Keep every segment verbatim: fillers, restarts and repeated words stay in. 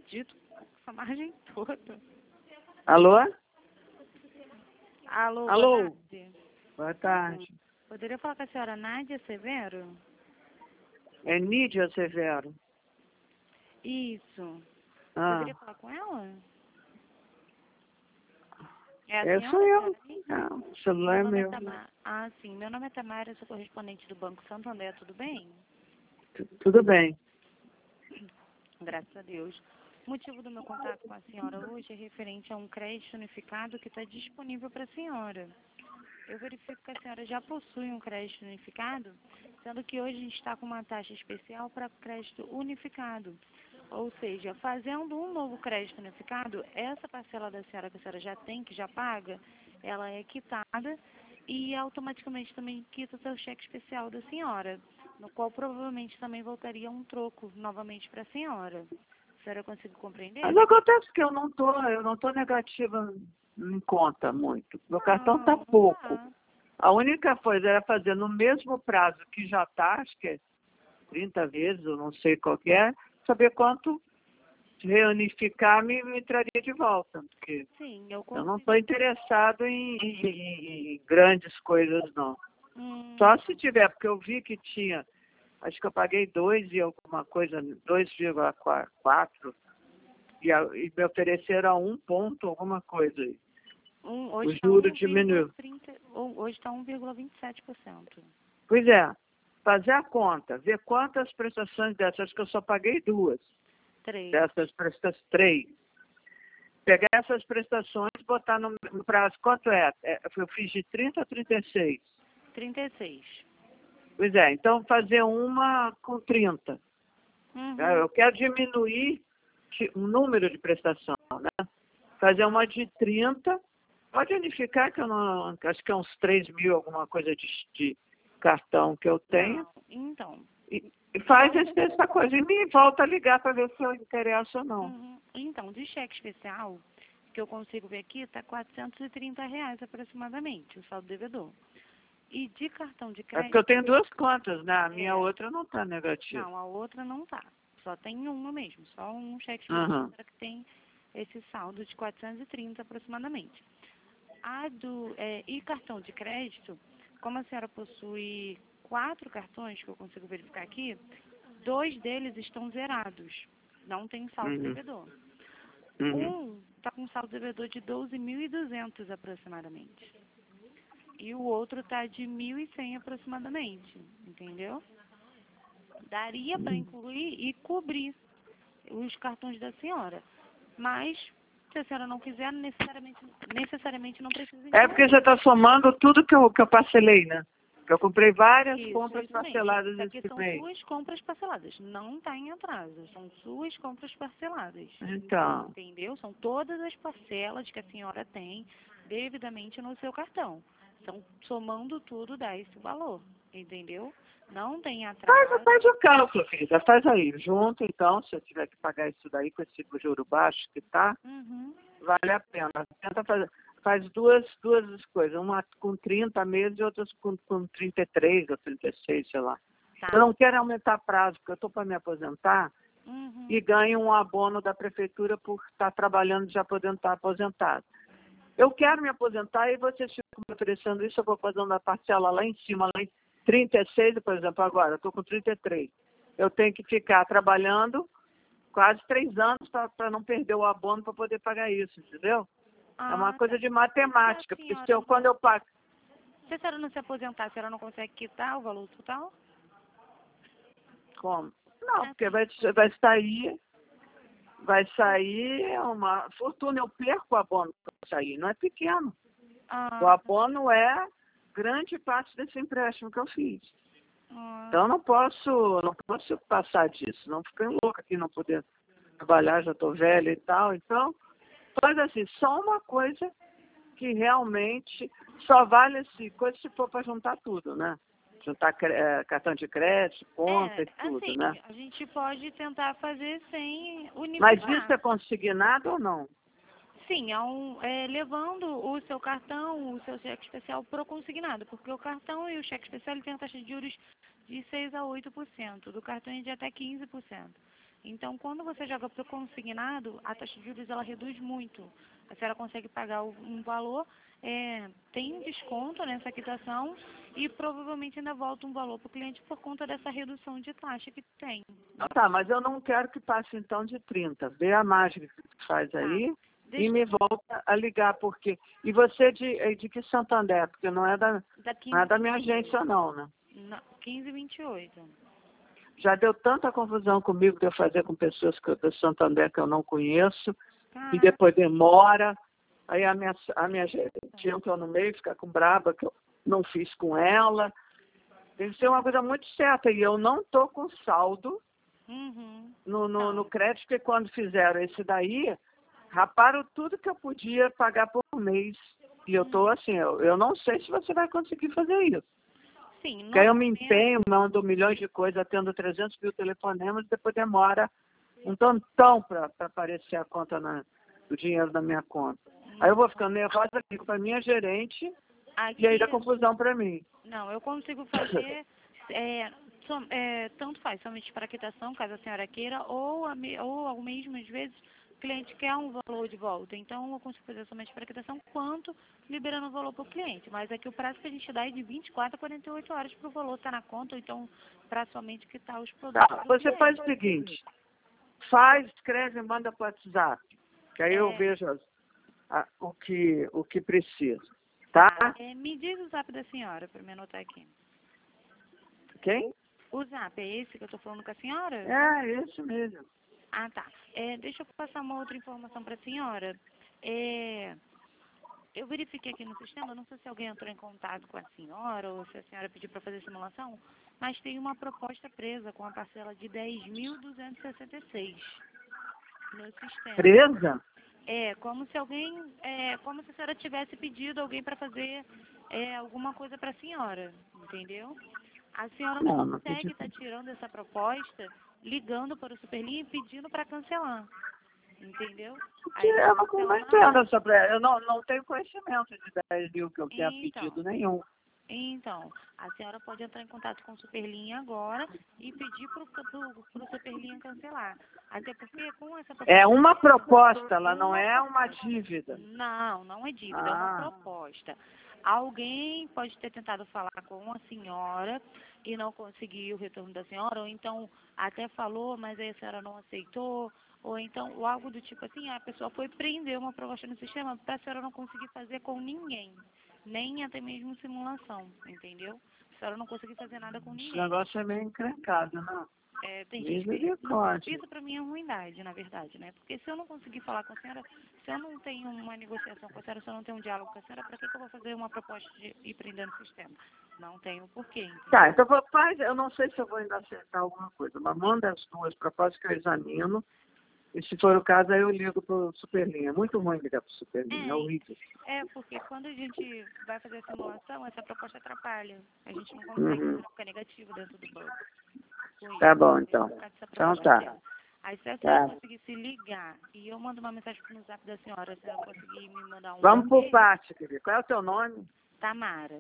acredito. Essa margem toda. Alô? Alô, Alô? boa tarde. Boa tarde. Poderia falar com a senhora Nádia Severo? É Nídia Severo. Isso. Ah, Poderia falar com ela? É a é, senhora? sou eu. Sim. Não, o celular é Meu nome é meu. Tamara. Ah, sim. Meu nome é Tamara, eu sou correspondente do Banco Santander, tudo bem? Tu- Tudo bem. Graças a Deus. O motivo do meu contato com a senhora hoje é referente a um crédito unificado que está disponível para a senhora. Eu verifico que a senhora já possui um crédito unificado, sendo que hoje a gente está com uma taxa especial para crédito unificado. Ou seja, fazendo um novo crédito unificado, essa parcela da senhora que a senhora já tem, que já paga, ela é quitada e automaticamente também quita o seu cheque especial da senhora, no qual provavelmente também voltaria um troco novamente para a senhora. A senhora consegue compreender? Mas acontece que eu não tô, eu não tô negativa em conta muito. Meu cartão tá Não, não pouco. tá. A única coisa era fazer no mesmo prazo que já tá, acho que é trinta vezes, eu não sei qual que é, saber quanto reunificar me, me traria de volta. Porque Sim, eu eu não consigo. estou interessado em, em- em grandes coisas, não. Hum, Só se tiver, porque eu vi que tinha, acho que eu paguei dois e alguma coisa, dois vírgula quatro, e, a- e me ofereceram um ponto, alguma coisa aí. um, O hoje está juro diminuiu. hoje está um vírgula vinte e sete por cento. Pois é, fazer a conta, ver quantas prestações dessas, acho que eu só paguei duas, Três. dessas prestações, três. Pegar essas prestações e botar no, no prazo, quanto é? é? Eu fiz de trinta a trinta e seis. trinta e seis. Pois é, então fazer uma com trinta. Uhum. Tá? Eu quero diminuir o número de prestação, né? Fazer uma de trinta, pode unificar, que eu não, acho que é uns três mil, alguma coisa de, de cartão que eu tenho, Não, então. e, e faz esse- essa coisa. E me volta a ligar para ver se eu interesso ou não. Uhum. Então, de cheque especial, que eu consigo ver aqui, está quatrocentos e trinta reais aproximadamente, o saldo devedor. E de cartão de É porque eu crédito, tenho duas contas, né? A minha é, outra não está negativa. não, a outra não tá. Só tem uma mesmo, só um cheque Uhum. especial que tem esse saldo de quatrocentos e trinta aproximadamente. A do, é, e cartão de crédito, como a senhora possui quatro cartões, que eu consigo verificar aqui, dois deles estão zerados, não tem saldo Uhum. devedor. Uhum. Um está com saldo devedor de doze mil e duzentos aproximadamente. E o outro está de mil e cem aproximadamente, entendeu? Daria para incluir e cobrir os cartões da senhora. Mas, se a senhora não quiser, necessariamente, necessariamente não precisa É incluir. porque você está somando tudo que eu, que eu parcelei, né? Que eu comprei várias Isso, compras isso mesmo. parceladas Isso aqui esse são mês. suas compras parceladas. Não está em atraso. São suas compras parceladas. Então, Entendeu? São todas as parcelas que a senhora tem devidamente no seu cartão. Então, somando tudo, dá esse valor. Entendeu? Não tem faz, atraso. faz o cálculo, filha. Faz aí. Junto, então, se eu tiver que pagar isso daí com esse juro baixo que tá, Uhum. vale a pena. Tenta fazer. Faz duas, duas coisas, uma com trinta meses e outras com, com trinta e três ou trinta e seis, sei lá. Tá. Eu não quero aumentar prazo, porque eu estou para me aposentar Uhum. e ganho um abono da prefeitura por estar trabalhando já podendo estar aposentado. Eu quero me aposentar e vocês ficam me oferecendo isso, eu vou fazendo a parcela lá em cima, lá em trinta e seis, por exemplo, agora, eu estou com trinta e três. Eu tenho que ficar trabalhando quase três anos para não perder o abono para poder pagar isso, entendeu? É uma Ah, coisa tá. de E se matemática, a porque se senhora eu, não... quando eu pago, Se a senhora não se aposentar, a senhora não consegue quitar o valor total? como? Não, É porque assim. vai, vai sair, vai sair uma fortuna, eu perco o abono para sair, não é pequeno. O Ah, abono é grande parte desse empréstimo que eu fiz. ah, Então, eu não posso, não posso passar disso. Não fiquei louca aqui, não poder trabalhar, já estou velha e tal. Então, faz assim, só uma coisa que realmente só vale esse coisa se for para juntar tudo, né? Juntar cre- eh, cartão de crédito, conta é, e tudo, assim, né? a gente pode tentar fazer sem Mas isso unificar. é consignado ou não? Sim, é um, é, levando o seu cartão, o seu cheque especial pro consignado, porque o cartão e o cheque especial ele tem a taxa de juros de seis a oito por cento, do cartão é de até quinze por cento. Então, quando você joga para o consignado, a taxa de juros ela reduz muito. A senhora consegue pagar um valor, é, tem um desconto nessa quitação e provavelmente ainda volta um valor para o cliente por conta dessa redução de taxa que tem. Ah, tá, mas eu não quero que passe então de trinta. Vê a mágica que faz Tá. aí Deixa e me volta a ligar, porque... E você de, é de que Santander? Porque não é da, da não é da minha quinze, agência não, né? quinze e vinte e oito. Já deu tanta confusão comigo de eu fazer com pessoas que, do Santander que eu não conheço, e Caraca. depois demora, aí a minha, a minha gerente entrou no meio, fica com braba que eu não fiz com ela. Tem que ser uma coisa muito certa, e eu não estou com saldo Uhum. no, no, Não. no crédito, porque quando fizeram esse daí, raparam tudo que eu podia pagar por mês. E eu estou assim, eu, eu não sei se você vai conseguir fazer isso. Sim, Porque aí eu me normalmente, empenho, mando milhões de coisas, atendo trezentos mil telefonemas, e depois demora um tantão para aparecer a conta na, o dinheiro na minha conta. Aí eu vou ficando nervosa, ligo para minha gerente, e aí dá aqui, confusão para mim. não, eu consigo fazer, é, som- é, tanto faz, somente para quitação, caso a senhora queira, ou, a, me- ou ao mesmo, às vezes, o cliente quer um valor de volta. Então, eu consigo fazer somente para quitação, quanto liberando o valor para o cliente. Mas aqui o prazo que a gente dá é de vinte e quatro a quarenta e oito horas para o valor estar na conta, ou então para somente quitar os produtos Tá, do você cliente. faz o seguinte, faz, escreve e manda para o WhatsApp, que aí eu É, vejo as- a- o, que, o que precisa. Tá? é, me diz o zap da senhora, para me anotar aqui. Quem? O zap é esse que eu estou falando com a senhora? É, esse mesmo. Ah, tá. É, deixa eu passar uma outra informação para a senhora. É, eu verifiquei aqui no sistema, não sei se alguém entrou em contato com a senhora ou se a senhora pediu para fazer simulação, mas tem uma proposta presa com a parcela de dez mil duzentos e sessenta e seis no sistema. Presa? É, como se alguém, é, como se a senhora tivesse pedido alguém para fazer é, alguma coisa para a senhora, entendeu? A senhora não Não, não consegue pedi. estar tirando essa proposta ligando para o Superlinha e pedindo para cancelar, entendeu? Aí para Eu não, não cancelar, entendo essa presa. Eu não, não tenho conhecimento de dez mil que eu tenha então, pedido nenhum. então, a senhora pode entrar em contato com o Superlinha agora e pedir para o Superlinha cancelar. Até porque com essa proposta... É uma proposta, ela não é uma dívida. Não, não é dívida, é uma Ah, proposta. Alguém pode ter tentado falar com a senhora e não conseguiu o retorno da senhora, ou então até falou, mas aí a senhora não aceitou, ou então ou algo do tipo assim, a pessoa foi prender uma proposta no sistema para a senhora não conseguir fazer com ninguém, nem até mesmo simulação, entendeu? A senhora não conseguir fazer nada com esse ninguém. negócio é meio encrencado, não. É, tem gente que... Misericórdia. Isso para mim é ruindade, na verdade, né? Porque se eu não conseguir falar com a senhora, se eu não tenho uma negociação com a senhora, se eu não tenho um diálogo com a senhora, para que, que eu vou fazer uma proposta de ir prendendo o sistema? Não tenho porquê, entendeu? Tá, então faz, eu não sei se eu vou ainda acertar alguma coisa, mas manda as duas propostas que eu examino. E se for o caso, aí eu ligo pro Superlinha. É muito ruim ligar pro Superlinha, é horrível. É, é, porque quando a gente vai fazer a simulação, essa proposta atrapalha. A gente não consegue, Uhum. fica negativo dentro do banco. Com isso, Tá bom, entendeu? então. Por causa dessa Então proposta tá. dela. Aí se a senhora Tá. conseguir se ligar e eu mando uma mensagem no zap da senhora, se ela conseguir me mandar um Vamos por ok, parte, querido. Qual é o teu nome? Tamara.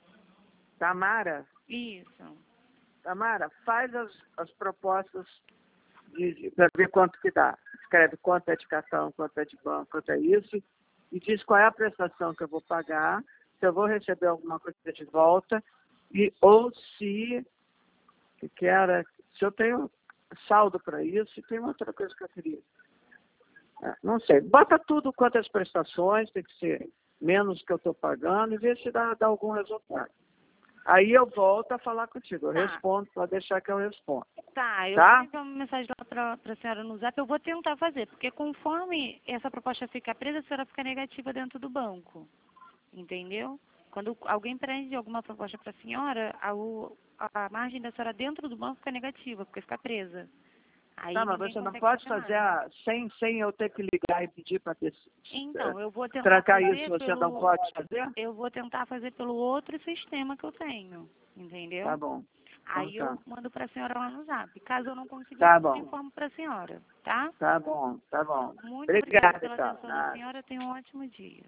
Tamara? Isso. Tamara, faz as, as propostas para ver quanto que dá. Escreve quanto é de cartão, quanto é de banco, quanto é isso, e diz qual é a prestação que eu vou pagar, se eu vou receber alguma coisa de volta, e, ou se, que era, se eu tenho saldo para isso, e tem outra coisa que eu queria. É, não sei. Bota tudo quanto as prestações, tem que ser menos que eu estou pagando, e vê se dá, dá algum resultado. Aí eu volto a falar contigo. Eu Tá. respondo, pode deixar que eu respondo. Tá, eu Tá? vou enviar uma mensagem lá pra, pra senhora no zap, eu vou tentar fazer, porque conforme essa proposta fica presa, a senhora fica negativa dentro do banco. Entendeu? Quando alguém prende alguma proposta para a senhora, a, o- a margem da senhora dentro do banco fica negativa, porque fica presa. Aí Tá, mas ninguém você não consegue pode fazer fazer nada. a, sem, sem eu ter que ligar e pedir para Então, eu vou tentar trancar fazer isso, você não pelo pode fazer? eu vou tentar fazer pelo outro sistema que eu tenho, Tá entendeu? bom. Então Aí tá. eu mando para a senhora lá no zap. Caso eu não conseguir, Tá eu bom. informo para a senhora, tá? Tá bom, tá bom. Muito obrigada Obrigada, pela então. atenção da Nada. senhora. Tenha um ótimo dia.